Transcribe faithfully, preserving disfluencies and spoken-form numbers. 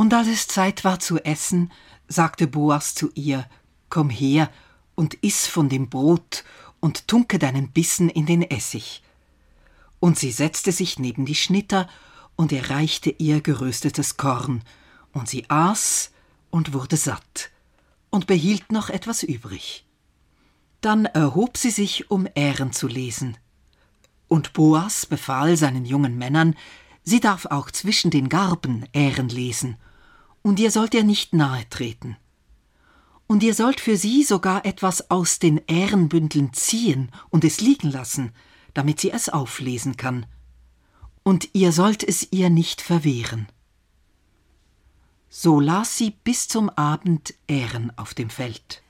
Und als es Zeit war zu essen, sagte Boas zu ihr: »Komm her und iss von dem Brot und tunke deinen Bissen in den Essig.« Und sie setzte sich neben die Schnitter, und er reichte ihr geröstetes Korn, und sie aß und wurde satt und behielt noch etwas übrig. Dann erhob sie sich, um Ähren zu lesen. Und Boas befahl seinen jungen Männern, sie darf auch zwischen den Garben Ähren lesen, und ihr sollt ihr nicht nahe treten. Und ihr sollt für sie sogar etwas aus den Ährenbündeln ziehen und es liegen lassen, damit sie es auflesen kann. Und ihr sollt es ihr nicht verwehren. So las sie bis zum Abend Ähren auf dem Feld.